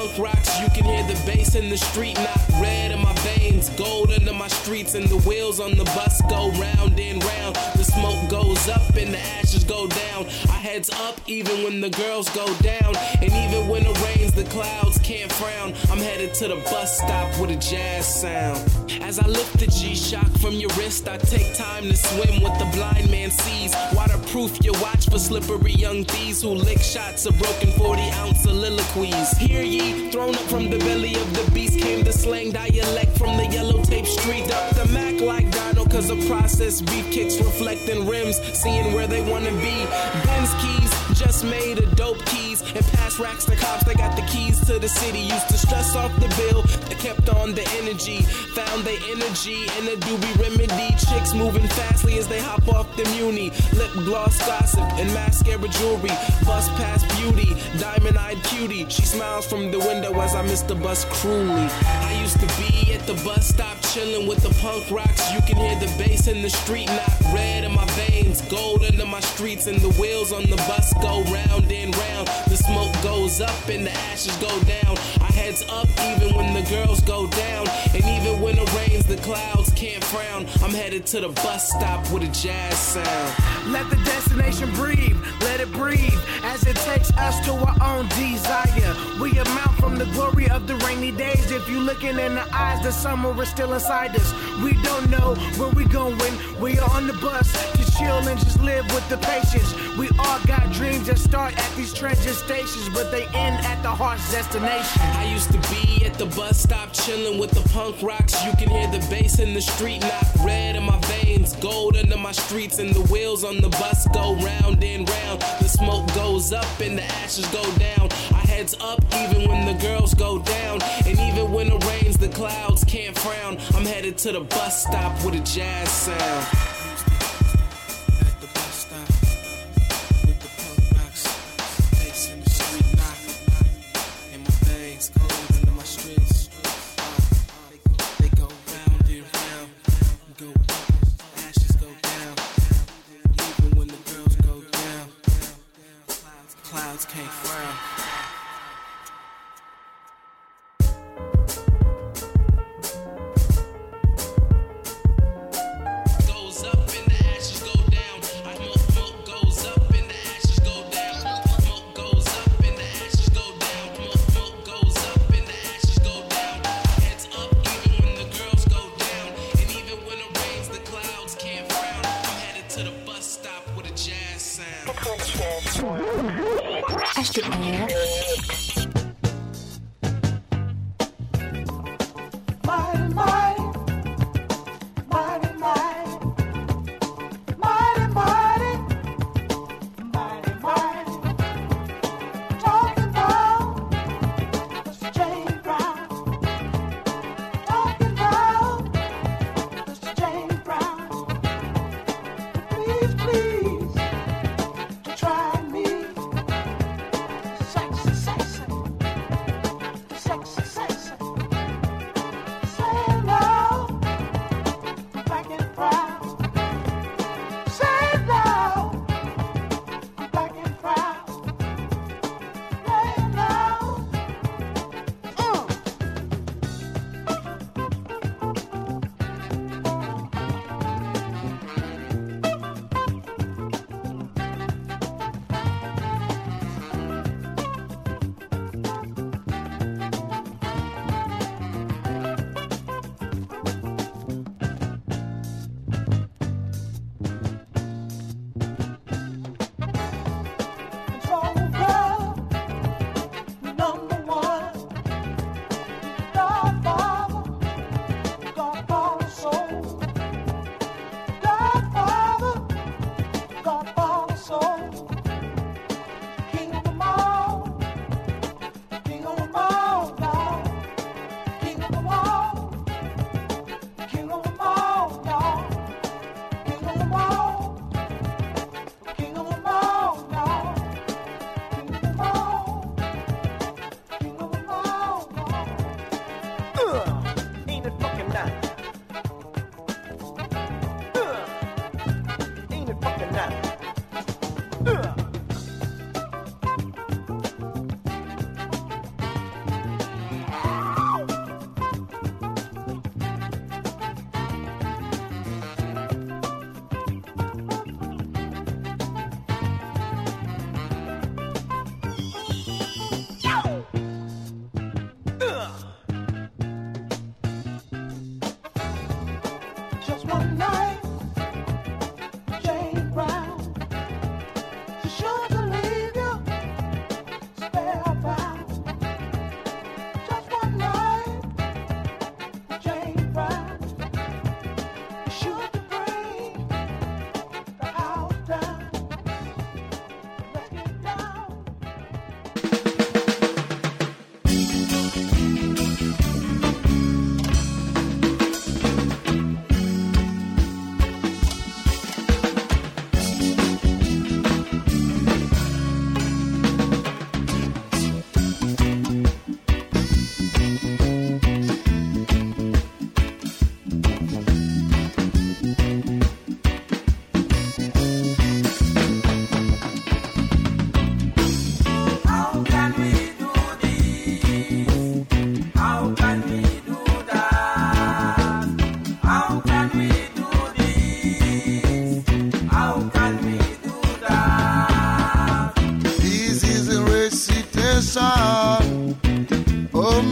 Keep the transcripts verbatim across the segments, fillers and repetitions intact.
punk rocks, you can hear the bass in the street knock. Red in my veins, gold under my streets, and the wheels on the bus go round and round. The smoke goes up and the ashes go down. Our heads up even when the girls go down. And even when it rains, the clouds can't frown. I'm headed to the bus stop with a jazz sound. As I lift the G-Shock from your wrist, I take time to swim what the blind man sees. Waterproof your watch for slippery young thieves who lick shots of broken forty ounce soliloquies. Hear ye, thrown up from the belly of the beast came the slang dialect from the yellow tape street. Up the Mac like Dino, cause the processed beef kicks reflecting rims, seeing where they wanna be. Benz keys, just made of dope keys, and pass racks to cops, they got the keys to the city. Used to stress off the bill, they kept on the energy, found their energy in a doobie remedy. Chicks moving fastly as they hop off the muni, lip gloss gossip and mascara jewelry, bus past beauty, diamond eyed cutie. She smiles from the window as I miss the bus cruelly. I used to be at the bus stop chilling with the punk rocks, you can hear the bass in the street knock. Red in my veins, gold under my streets, and the wheels on the bus go round and round. The smoke goes up and the ashes go down. Our heads up even when the girls go down. And even when it rains, the clouds can't frown. I'm headed to the bus stop with a jazz sound. Let the destination breathe, let it breathe, as it takes us to our own desire. We amount from the glory of the rainy days. If you looking in the eyes, the summer is still inside us. We don't know where we going, we are on the bus to chill and just live with the patience. We all got dreams that start at these transit stations, but they end at the heart's destination. I used to be at the bus stop chilling with the punk rocks, you can hear the bass in the street knock. Red in my veins, gold under my streets, and the wheels on the bus go round and round. The smoke goes up and the ashes go down. Our heads up even when the girls go down. And even when it rains, the clouds can't frown. I'm headed to the bus stop with a jazz sound. Clouds can't frown. Goes up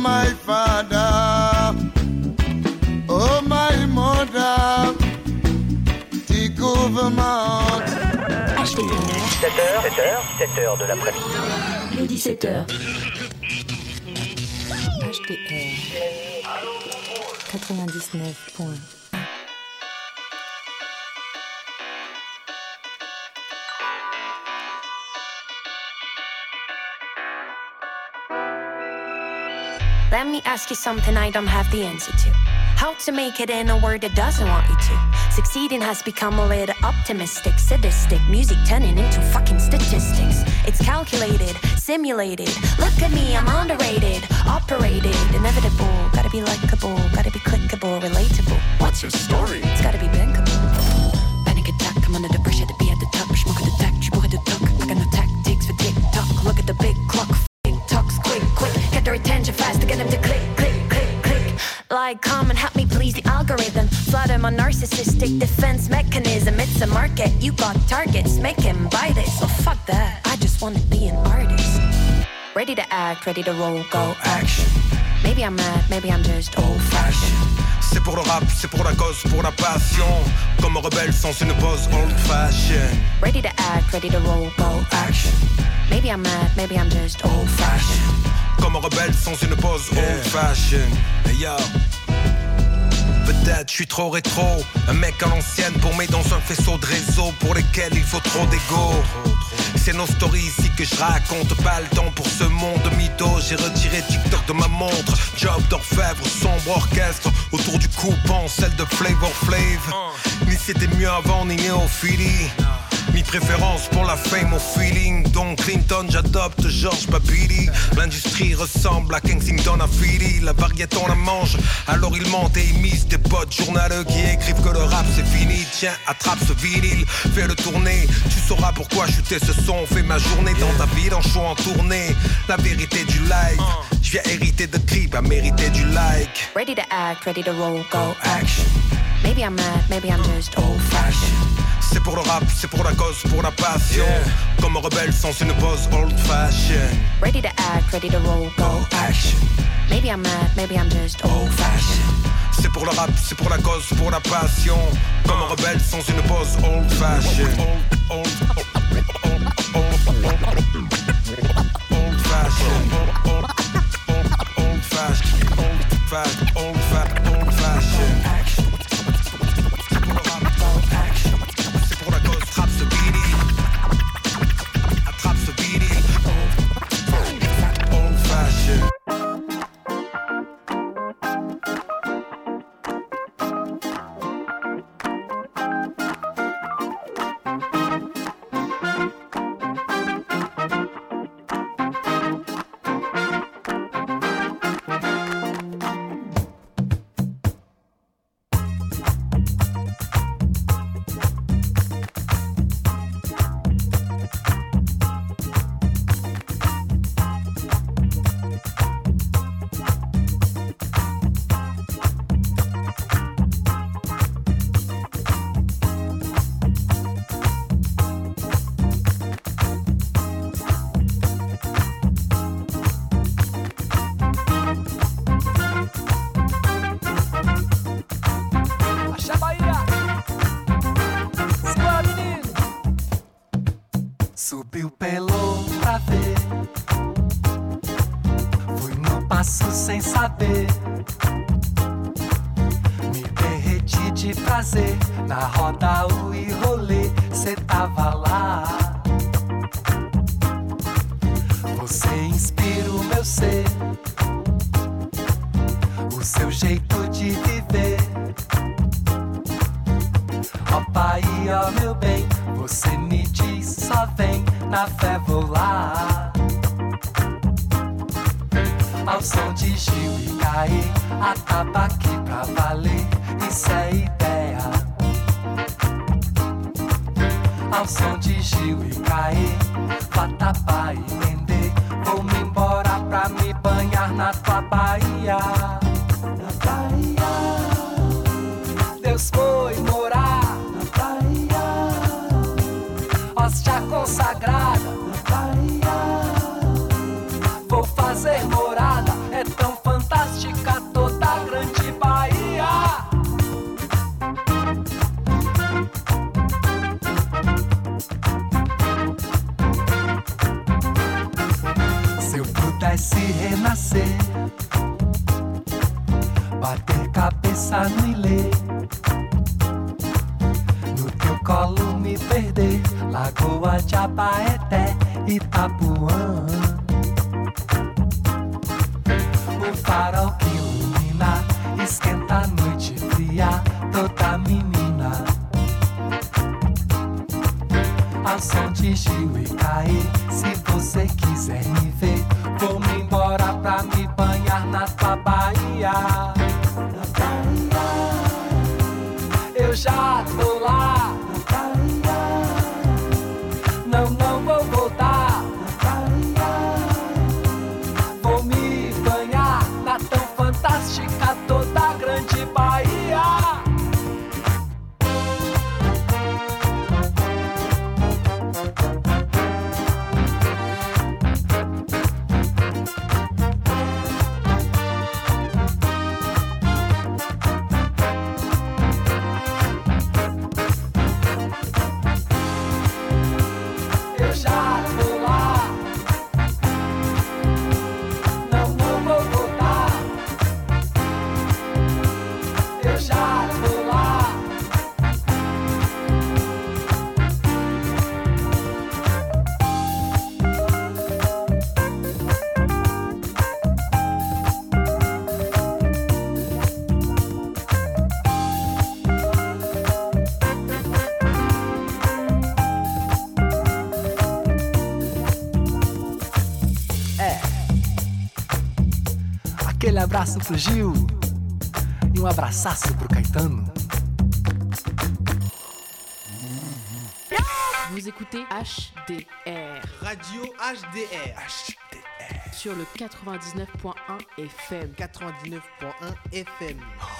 my father, oh my mother, take over my heart. H T T dix-sept heures, dix-sept heures, dix-sept heures de l'après-midi. Les dix-sept heures. H T R quatre-vingt-dix-neuf point un. Let me ask you something I don't have the answer to. How to make it in a world that doesn't want you to. Succeeding has become a little optimistic, sadistic. Music turning into fucking statistics. It's calculated, simulated. Look at me, I'm underrated, operated, inevitable. Gotta be likable, gotta be clickable, relatable. What's your story? It's gotta be bankable. Panic attack, I'm under the pressure to be at the top. Smoke at the tech, you at the talk. I got no tactics for TikTok. Look at the big clock. Talks quick, quick, get their attention fast to get them to click, click, click, click. Like, come and help me please the algorithm. Flutter my narcissistic defense mechanism. It's a market, you got targets, make him buy this. So fuck that, I just wanna be an artist. Ready to act, ready to roll, go action. Maybe I'm mad, maybe I'm just old fashioned. C'est pour le rap, c'est pour la cause, pour la passion. Comme un rebelle sans une pose old fashioned. Ready to act, ready to roll, go action. Maybe I'm mad, maybe I'm just old fashioned. Comme un rebelle sans une pose old fashioned. Hey yo. Peut-être je suis trop rétro, un mec à l'ancienne paumé dans un faisceau de réseaux pour lesquels il faut trop d'ego. C'est nos stories ici que je raconte, pas le temps pour ce monde de mytho. J'ai retiré TikTok de ma montre, job d'orfèvre, sombre orchestre. Autour du cou, celle de Flavor Flav. Ni c'était mieux avant, ni néophilie. Ni préférence pour la fame au feeling. Donc Clinton, j'adopte George Babili. L'industrie ressemble à Kensington à Philly. La variété on la mange, alors ils mentent et ils misent. Des potes journaleux qui écrivent que le rap c'est fini. Tiens, attrape ce vinyle, fais-le tourner. Tu sauras pourquoi chuter ce son. Fais ma journée dans ta ville en show en tournée. La vérité du live, je viens hériter de clips à mériter du like. Ready to act, ready to roll, go action. Maybe I'm mad, maybe I'm just old fashioned. C'est pour le rap, c'est pour la cause, pour la passion. Yeah. Comme un rebelle sans une pose old fashioned. Ready to act, ready to roll, go action. Maybe I'm mad, maybe I'm just old fashioned. C'est pour le rap, c'est pour la cause, pour la passion. Comme un rebelle sans une pose old fashioned. Old, old, old, old, old, old fashioned. Old, old, old fashioned. Old fashioned. Old fashioned. Old fashioned. Subiu pelo pra ver, fui no passo sem saber, me derreti de prazer, na roda o e rolê, cê tava lá. Você inspira o meu ser, o seu jeito de viver. Ó pai, ó meu bem, você me diz só vem, na fé vou lá. Ao som de Gil e Caê, atabaque pra valer, isso é ideia. Ao som de Gil e Caê, Vatapá e Mendê, vou-me embora pra me banhar na tua Bahia. Na Bahia, Deus foi morar na Bahia, hóstia consagrada na Bahia, vou fazer morar. namorada é tão fantástica, toda a grande Bahia. Se eu pudesse renascer, bater cabeça no ilê, no teu colo me perder, Lagoa de Abaeté, Itapuã. O farol que ilumina, esquenta a noite fria, toda menina. Ao som de Gil e Caê, se você quiser me ver, vou-me embora pra me banhar na tua Bahia. Na Bahia, eu já tô lá. Na Bahia, não, não vou voltar. Na Bahia, vou me banhar na tão fantástica, toda a grande Bahia. Aquele abraço pro Gil e um abraçaço pro Caetano. Vous écoutez H D R. Radio H D R. H D R. Sur le quatre-vingt-dix-neuf point un F M. quatre-vingt-dix-neuf point un F M.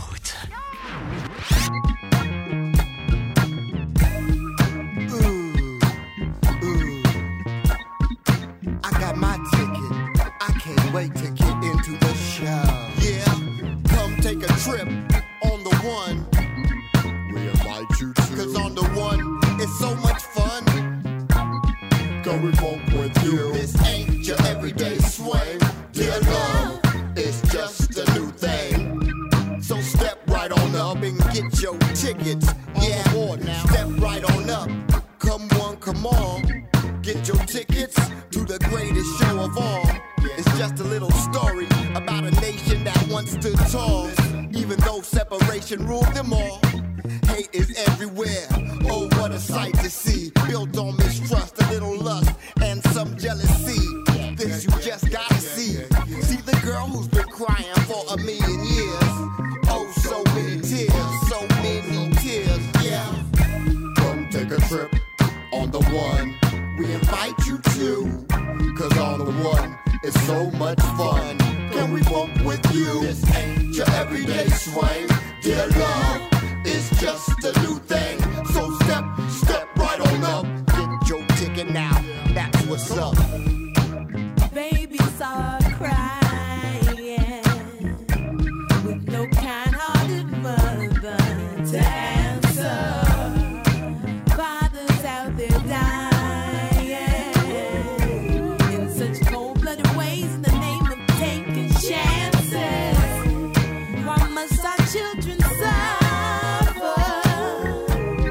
I got my ticket. I can't wait to get into the show. Yeah, come take a trip on the one. We invite you to. Cause on the one, it's so much fun. Going funk with you. This ain't your everyday swing. Dear love, it's just a new thing. So step right on up and get your tickets. Yeah, step right on up. Come on, come on. Get your tickets to the greatest show of all. It's just a little story about a nation that once stood tall. Even though separation ruled them all. Hate is everywhere. Oh, what a sight to see. Built on mistrust, a little lust, and some jealousy. This you just gotta see. See the girl who's been crying for a million years. Oh, so many tears, so many tears, yeah. Come take a trip on the one. We invite you to. Cause on the one, it's so much fun. Can we bump with you? This ain't your everyday swing. Dear love, it's just a new thing. So step, step right on up. Get your ticket now, that's what's up. Babies are crying with no kind-hearted mother to answer. Fathers out there dying in such cold-blooded ways in the name of taking chances. Why must our children suffer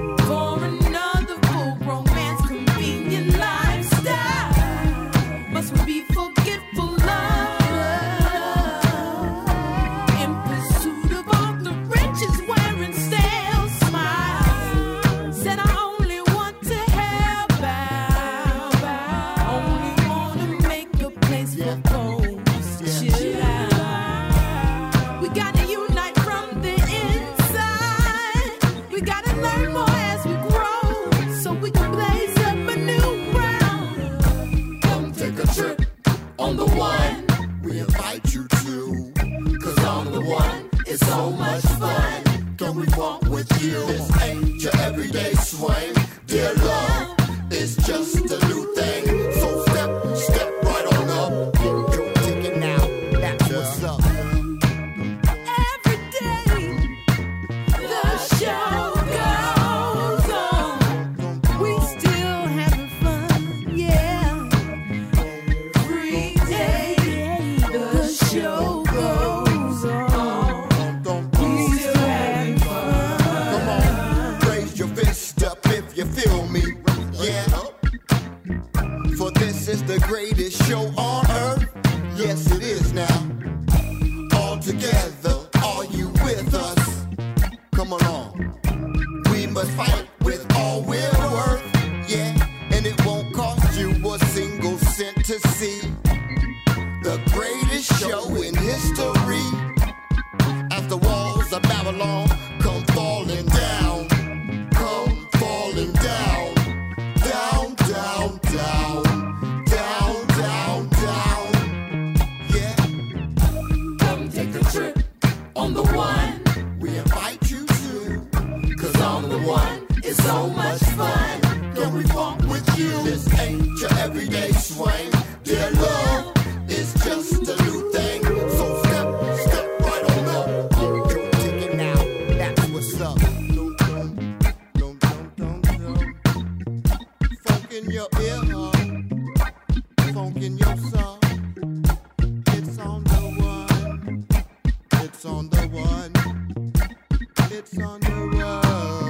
greatest show in history. As the walls of Babylon come falling down, come falling down, down, down, down, down, down, down. Yeah. Come take a trip on the one. We invite you to, Cause on the one, it's so much fun. can we funk with you? This ain't your everyday swing. Dear love, it's just a new thing. So step, step right on up. Get your ticket now, that's what's up. Dum, dum, dum, dum, dum, dum. Funk in your ear, huh? Funk in your soul. It's on the one. It's on the one. It's on the one.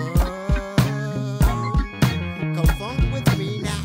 Come funk with me now.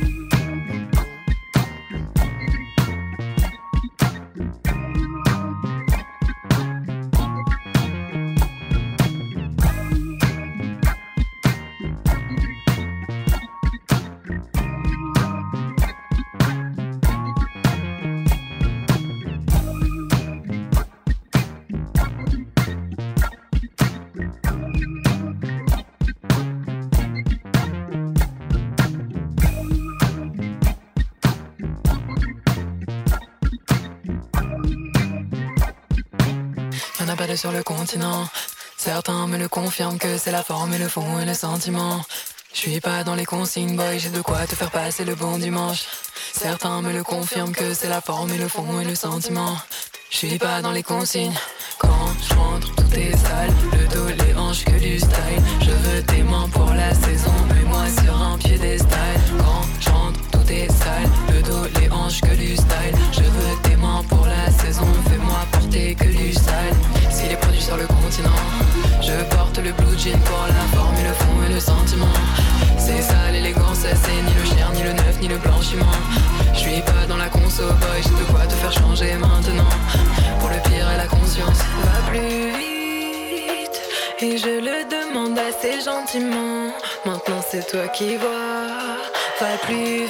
Y'en a pas deux sur le continent. Certains me le confirment que c'est la forme et le fond et le sentiment. Je suis pas dans les consignes, boy, j'ai de quoi te faire passer le bon dimanche. Certains me le confirment que c'est la forme et le fond et le sentiment. Je suis pas dans les consignes. Quand je rentre, tout est sale. Le dos, les hanches, que du style. Je veux tes mains pour la saison. Mets-moi sur un piédestal. Quand je rentre, tout est sale. Le dos, les hanches, que du style. Je veux tes mains pour la saison. Fais-moi porter que du sale. S'il est produit sur le continent, je porte le blue jean pour la forme et le fond et le sentiment. C'est ça l'élégance, c'est ni le cher, ni le neuf, ni le blanchiment. Je suis pas dans la conso, boy, j'ai de quoi te faire changer maintenant. Pour le pire et la conscience, va plus vite. Et je le demande assez gentiment. Maintenant c'est toi qui vois. Va plus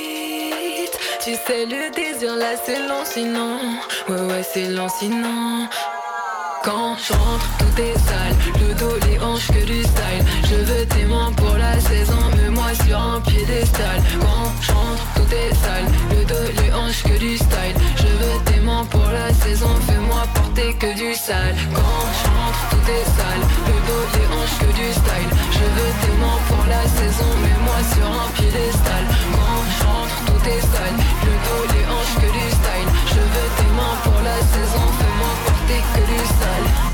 vite. Tu sais le désir là c'est lancinant. Ouais ouais c'est lancinant. Quand je rentre, tout est sale. Le dos, les hanches, que du style. Je veux tes mains pour la saison. Mets-moi sur un piédestal. Quand je rentre, tout est sale. Le dos, les hanches, que du style. Je veux tes mains pour la saison. Fais-moi porter que du sale. Quand je rentre, tout est sale. Le dos, les hanches, que du style. Je veux tes mains pour la saison. Mets-moi sur un piédestal. Quand je rentre, tout est sale. Le dos, les hanches, que du style. Je veux tes mains pour la saison. Fais-moi porter que du sale.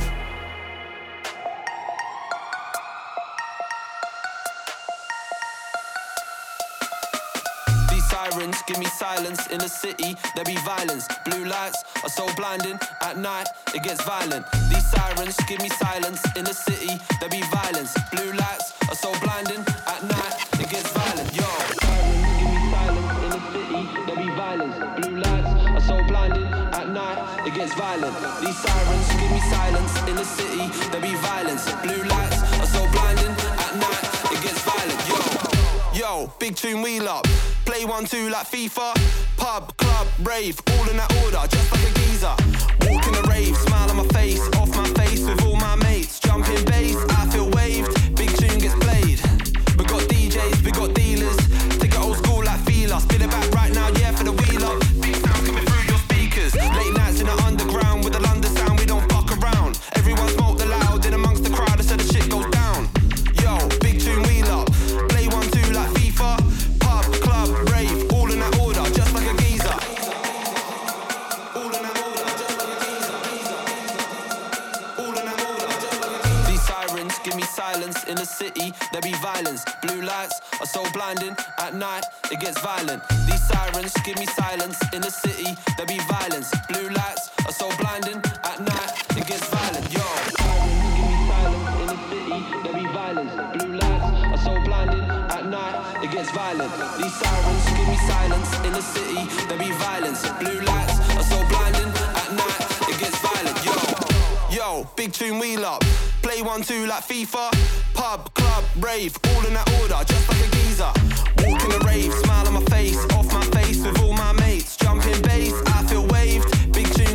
Sirens give me silence in the city, there be violence. Blue lights are so blinding, at night it gets violent. These sirens give me silence in the city, there be violence. Blue lights are so blinding, at night it gets violent. Yo, sirens give me silence in the city, there be violence. Blue lights are so blinding, at night it gets violent. These sirens give me silence in the city, there be violence. Blue lights are so blinding, at night it gets violent. Yo, yo, big tune wheel up. Play one, two like FIFA. Pub, club, rave, all in that order, just like a geezer. Walk in the rave, smile on my face, off my face with all my mates. Jumping bass, I feel waved, big tune gets played. We got D Js, we got dealers. Take it old school like Fila. Spin it back right now, yeah, for the wheel up. Big sound coming through your speakers. Late nights in the underground with the London sound, we don't fuck around. Everyone smoke the loud in amongst the crowd, so the shit goes down. Yo, big tune wheel up. Play one, two like FIFA. Pub, club, rave, all in that order, just like a geezer. All in that order, just like a geezer. All in that order, just like a geezer. These sirens give me silence in the city, there be violence. Blue lights are so blinding, at night it gets violent. These sirens give me silence in the city, there be violence. Blue lights are so blinding, at night it gets violent. Yo, sirens give me silence in the city, there be violence. Blue lights are so blinding, at night it gets violent. These sirens give me silence in the city, there be violence. Blue lights are so blinding, at night it gets violent. Yo, yo, big tune wheel up. Play one, two like FIFA. Pub, club, rave, all in that order, just like a geezer. Walk in the rave, smile on my face, off my face with all my mates. Jumping bass, I feel waved, big tune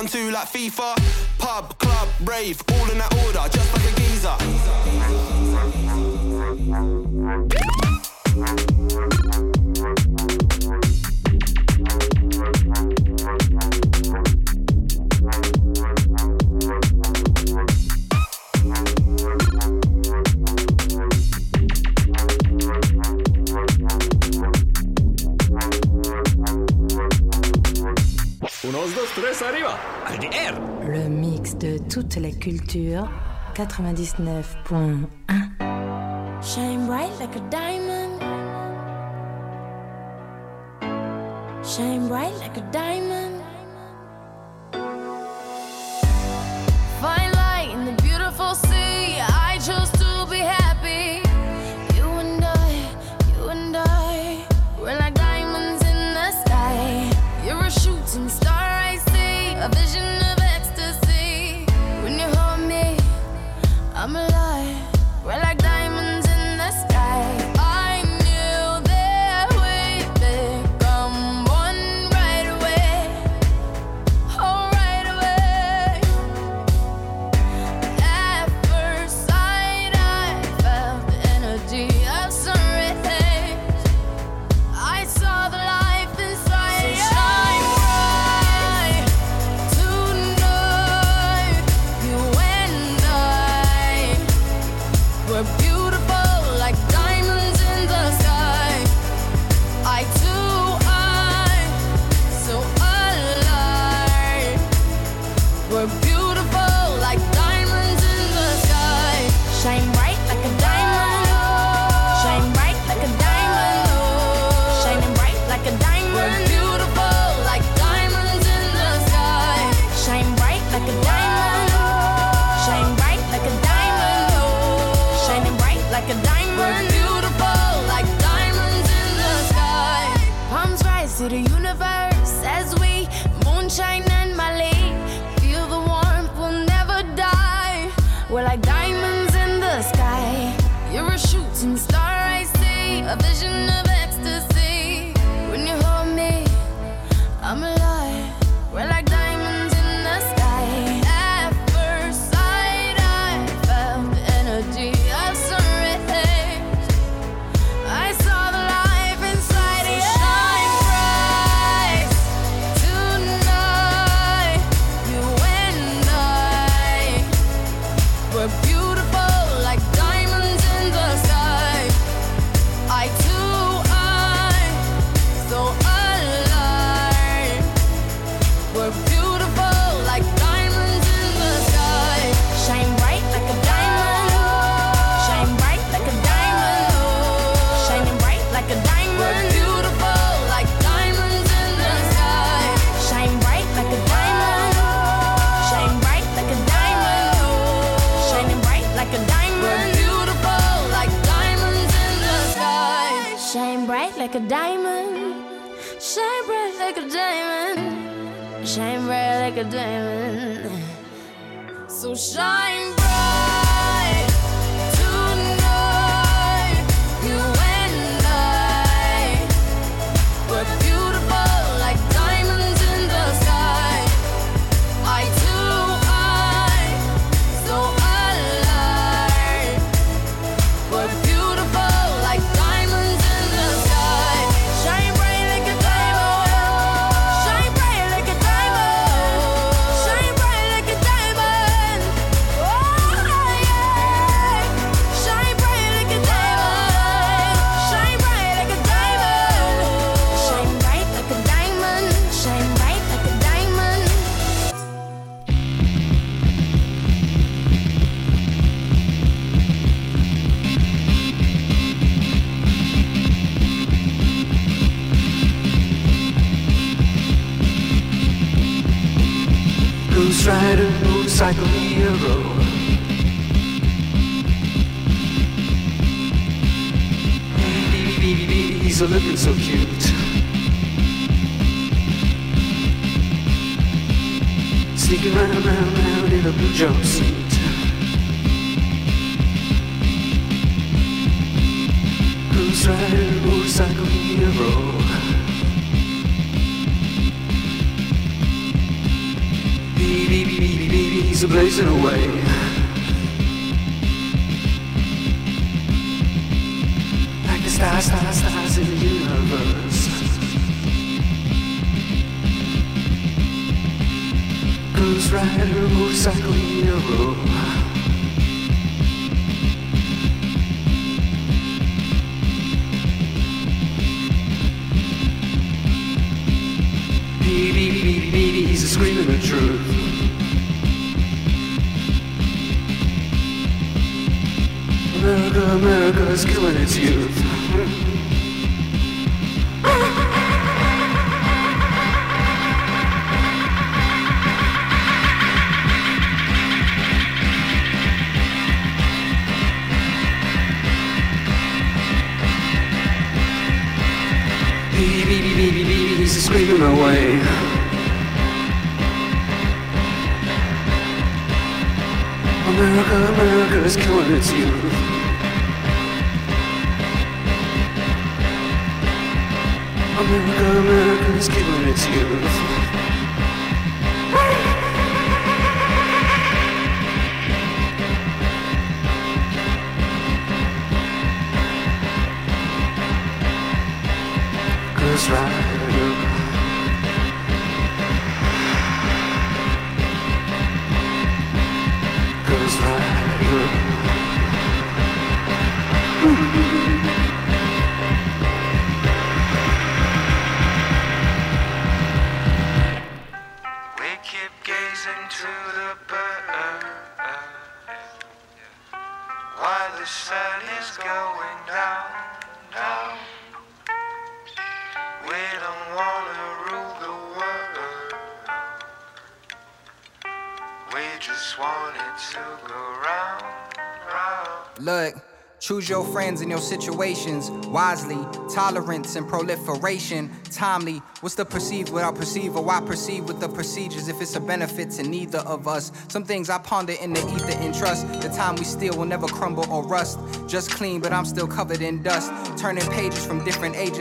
one two like FIFA. Pub, club, rave, all in that order, just like a geezer. Le mix de toutes les cultures, quatre-vingt-dix-neuf point un. Shine bright like a diamond. Shine bright like a diamond. Find light in the beautiful sea. I chose to be happy. You and I, you and I, we're like diamonds in the sky. You're a shooting star, I see, a vision of ecstasy. When you hold me, I'm alive. We're like diamonds in the sky. I knew that we'd become one right away. Oh, right away. At first sight, I felt the energy of sun rays. I saw the life inside you. Shine bright tonight. You and I, we're beautiful like diamonds in the sky. I too, I, so alive. We're beautiful like diamonds in the sky. Shine bright like a diamond. Shine bright like a diamond. Shining bright like a diamond. We're beautiful like diamonds in the sky. Shine bright like a diamond. Shine bright like a diamond. Shining bright like a diamond. We're beautiful like diamonds in the sky. Palms rise to the universe as we moonshine and Malay. Feel the warmth, we'll never die. We're like diamonds in the sky. You're a shooting star, I see, a vision of ecstasy. When you hold me, I'm alive. We're like diamonds in the sky. At first sight, I felt the energy of sun rays. I saw the life inside you. Shine bright tonight. You and I, we're beautiful like diamonds in the sky. I too, I, so alive. We're beautiful like diamonds in the sky. Shine bright like a diamond. Shine bright like a diamond. Shining bright like a diamond. We're beautiful like diamonds in the sky. Shine bright like a diamond. Shine bright like a diamond. Shining bright like a diamond. We're beautiful like diamonds in the sky. Shine bright like a diamond. Shine bright like a diamond. Shine bright like a diamond. So shine bright tonight. You and I, we're beautiful like diamonds in the sky. I too, I, so alive. We're beautiful like diamonds in the sky. Shine bright like a diamond. Shine bright like a diamond. Shine bright like a diamond. Oh yeah. Shine bright like a diamond. Shine bright like a diamond. Shine bright like a diamond. Shine bright like a diamond. Ghost rider, motorcycle hero. Baby, baby, baby, he's a looking so cute. Sneaking round, round, round in a blue jumpsuit. Ghost rider, motorcycle hero. Baby, baby, baby, he's a blazing away. Like the stars, stars, stars in the universe. Ghost rider, motorcycle hero. Baby, baby, baby, he's a screaming the truth. America, America is killing its youth. Baby, baby, baby, baby, he's screaming away. America, America is killing its youth. America, America is killing its youth. Ghost rider. Ghost rider. We keep gazing to the bird while the sun is going down, down. We don't wanna rule the world. We just want it to go round, round. Look, choose your friends and your situations wisely. Tolerance and proliferation, timely. What's the perceived without perceive, or why perceive with the procedures if it's a benefit to neither of us? Some things I ponder in the ether and trust. The time we steal will never crumble or rust. Just clean, but I'm still covered in dust. Turning pages from different ages.